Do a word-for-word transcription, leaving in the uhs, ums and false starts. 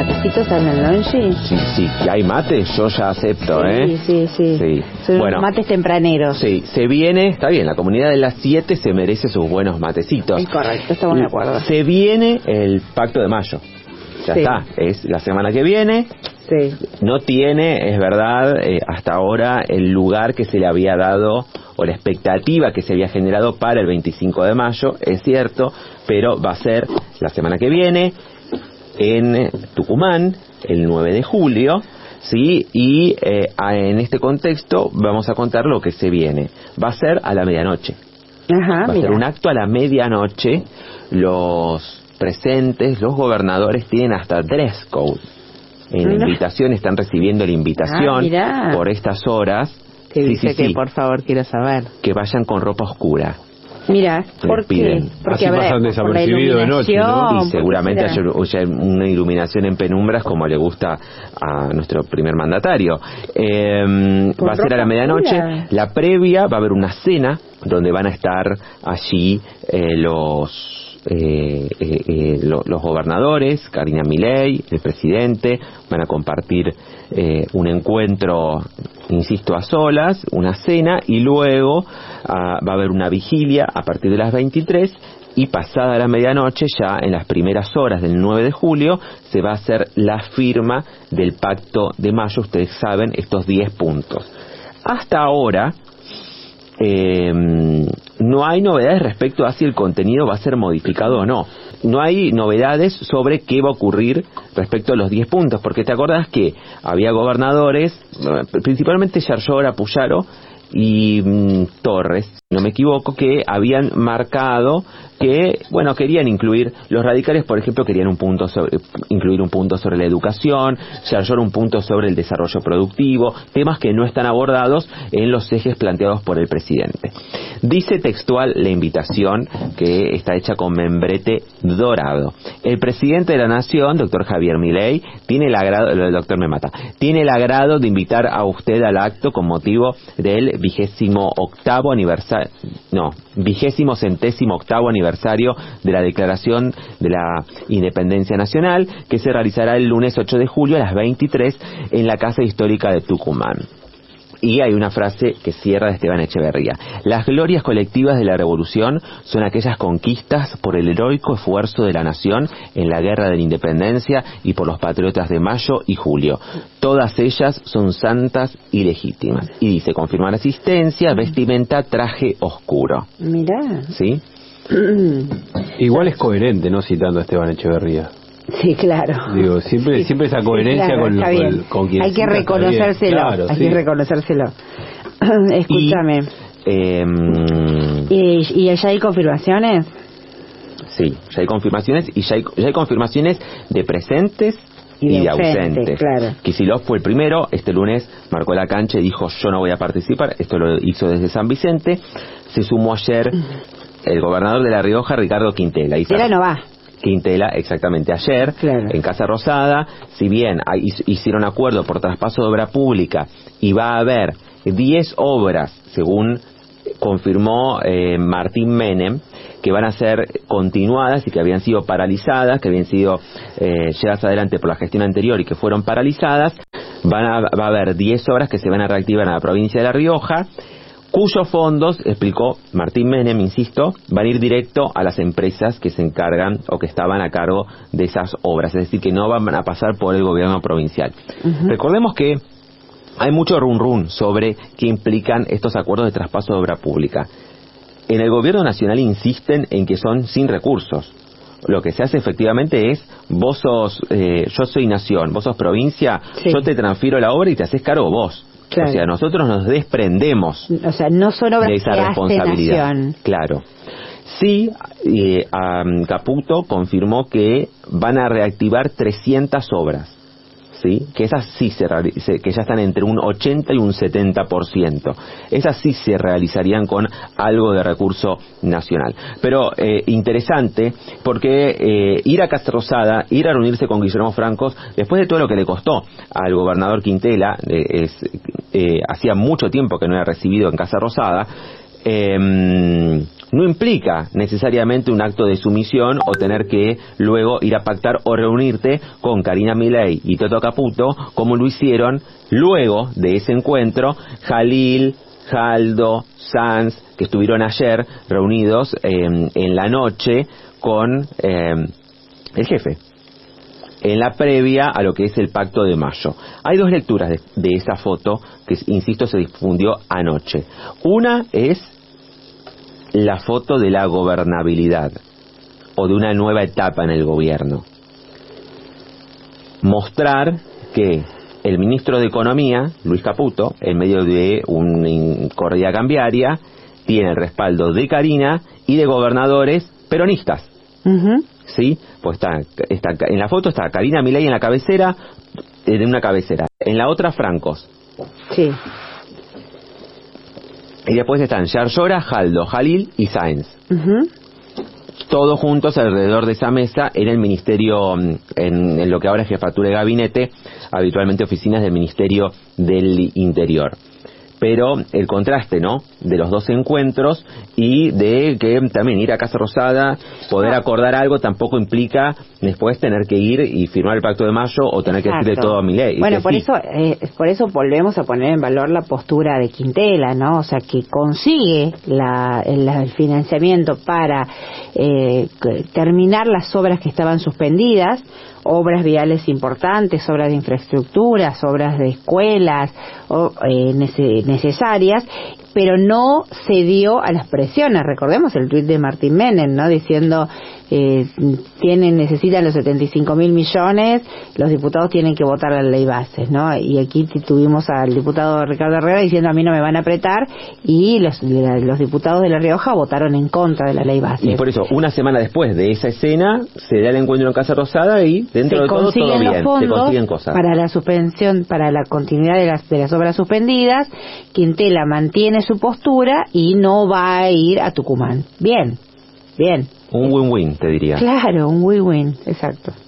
matecitos en el lonche? Sí, sí, que hay mate, yo ya acepto, sí, ¿eh? Sí, sí, sí. Son bueno, unos mates tempraneros. Sí, se viene, está bien, la comunidad de las siete se merece sus buenos matecitos. Es correcto, estamos de acuerdo. Se viene el Pacto de Mayo. Ya sí. está, es la semana que viene. Sí. No tiene, es verdad, eh, hasta ahora el lugar que se le había dado o la expectativa que se había generado para el veinticinco de mayo, es cierto, pero va a ser la semana que viene en Tucumán, el nueve de julio, ¿sí? Y eh, en este contexto vamos a contar lo que se viene. Va a ser a la medianoche. Ajá, va a mira. ser un acto a la medianoche. Los presentes, los gobernadores tienen hasta dress code. En la invitación están recibiendo la invitación ah, por estas horas. Que sí, dice sí, que sí. por favor quiero saber. Que vayan con ropa oscura. Mira, ¿por qué? Porque así pasan desapercibidos de noche, ¿no? Y seguramente haya una iluminación en penumbras como le gusta a nuestro primer mandatario. Eh, va a ser a la medianoche. Oscura. La previa va a haber una cena donde van a estar allí eh, los... Eh, eh, eh, lo, los gobernadores, Karina Milei, el presidente, van a compartir eh, un encuentro, insisto, a solas, una cena, y luego ah, va a haber una vigilia a partir de las veintitrés, y pasada la medianoche, ya en las primeras horas del nueve de julio, se va a hacer la firma del Pacto de Mayo. Ustedes saben, estos diez puntos. Hasta ahora Eh, no hay novedades respecto a si el contenido va a ser modificado o no. No hay novedades sobre qué va a ocurrir respecto a los diez puntos, porque te acordás que había gobernadores, principalmente Yarlora, Puyaro y mm, Torres, si no me equivoco, que habían marcado que, bueno, querían incluir, los radicales, por ejemplo, querían un punto sobre, incluir un punto sobre la educación, Yarlora un punto sobre el desarrollo productivo, temas que no están abordados en los ejes planteados por el presidente. Dice textual la invitación, que está hecha con membrete dorado. El presidente de la Nación, doctor Javier Milei, tiene el agrado, el doctor me mata, tiene el agrado de invitar a usted al acto con motivo del vigésimo octavo aniversario, no, vigésimo centésimo octavo aniversario de la Declaración de la Independencia Nacional, que se realizará el lunes ocho de julio a las veintitrés en la Casa Histórica de Tucumán. Y hay una frase que cierra de Esteban Echeverría. Las glorias colectivas de la revolución son aquellas conquistas por el heroico esfuerzo de la nación en la guerra de la independencia y por los patriotas de mayo y julio. Todas ellas son santas y legítimas. Y dice, confirmar asistencia, vestimenta, traje oscuro. Mirá. ¿Sí? Igual es coherente, ¿no? Citando a Esteban Echeverría. Sí, claro. Digo, siempre sí, siempre esa coherencia, sí, claro, con, con, con quien hay que reconocérselo, claro, hay sí. que reconocérselo. Escúchame. Y, eh, ¿Y, ¿Y ya hay confirmaciones? Sí, ya hay confirmaciones y ya hay, ya hay confirmaciones de presentes y de, y de ausentes. ausentes. Claro. Kicillof fue el primero, este lunes marcó la cancha y dijo yo no voy a participar, esto lo hizo desde San Vicente. Se sumó ayer el gobernador de La Rioja, Ricardo Quintela. Quintela no va. Quintela, exactamente, ayer, claro. En Casa Rosada, si bien hay, hicieron acuerdo por traspaso de obra pública y va a haber diez obras, según confirmó eh, Martín Menem, que van a ser continuadas y que habían sido paralizadas, que habían sido eh, llevadas adelante por la gestión anterior y que fueron paralizadas, van a, va a haber diez obras que se van a reactivar en la provincia de La Rioja, cuyos fondos, explicó Martín Menem, insisto, van a ir directo a las empresas que se encargan o que estaban a cargo de esas obras, es decir, que no van a pasar por el gobierno provincial. Uh-huh. Recordemos que hay mucho run run sobre qué implican estos acuerdos de traspaso de obra pública. En el gobierno nacional insisten en que son sin recursos. Lo que se hace efectivamente es, vos sos, eh, yo soy nación, vos sos provincia, sí. Yo te transfiero la obra y te haces cargo vos. Claro. O sea, nosotros nos desprendemos, o sea, no son obras de esa que responsabilidad. Hace nación. Claro. Sí, eh, um, Caputo confirmó que van a reactivar trescientas obras, ¿sí? Que esas sí se, se que ya están entre un ochenta y un setenta por ciento. Esas sí se realizarían con algo de recurso nacional. Pero eh, interesante, porque eh, ir a Casa Rosada, ir a reunirse con Guillermo Francos, después de todo lo que le costó al gobernador Quintela, eh, es, eh, hacía mucho tiempo que no era recibido en Casa Rosada, eh, no implica necesariamente un acto de sumisión o tener que luego ir a pactar o reunirte con Karina Milei y Toto Caputo, como lo hicieron luego de ese encuentro Jalil, Jaldo, Sanz, que estuvieron ayer reunidos eh, en la noche con eh, el jefe, en la previa a lo que es el Pacto de Mayo. Hay dos lecturas de, de esa foto que, insisto, se difundió anoche. Una es la foto de la gobernabilidad o de una nueva etapa en el gobierno. Mostrar que el ministro de Economía, Luis Caputo, en medio de una corrida cambiaria, tiene el respaldo de Karina y de gobernadores peronistas. Uh-huh. ¿Sí? Pues está, está, en la foto está Karina Milei en la cabecera, en una cabecera. En la otra, Francos. Sí. Y después están Yarlora, Jaldo, Jalil y Sáenz. Uh-huh. Todos juntos alrededor de esa mesa en el ministerio, en, en lo que ahora es jefatura de gabinete, habitualmente oficinas del Ministerio del Interior. Pero el contraste, ¿no?, de los dos encuentros y de que también ir a Casa Rosada, poder acordar algo, tampoco implica después tener que ir y firmar el Pacto de Mayo o tener Exacto. que decirle todo a Milei. Bueno, por sí. eso eh, por eso volvemos a poner en valor la postura de Quintela, ¿no? O sea, que consigue la, el, el financiamiento para eh, terminar las obras que estaban suspendidas, obras viales importantes, obras de infraestructuras, obras de escuelas o, eh, nece- necesarias, pero no cedió a las presiones. Recordemos el tuit de Martín Menem, ¿no?, diciendo eh, tienen necesitan los setenta y cinco mil millones, los diputados tienen que votar la ley bases, ¿no? Y aquí tuvimos al diputado Ricardo Herrera diciendo a mí no me van a apretar, y los, los diputados de La Rioja votaron en contra de la ley bases. Y por eso, una semana después de esa escena, se da el encuentro en Casa Rosada y dentro se de todo, todo bien, los fondos se consiguen cosas. Para la suspensión, para la continuidad de las, de las obras suspendidas. Quintela mantiene su postura y no va a ir a Tucumán. Bien, bien. Un win-win, te diría. Claro, un win-win, exacto.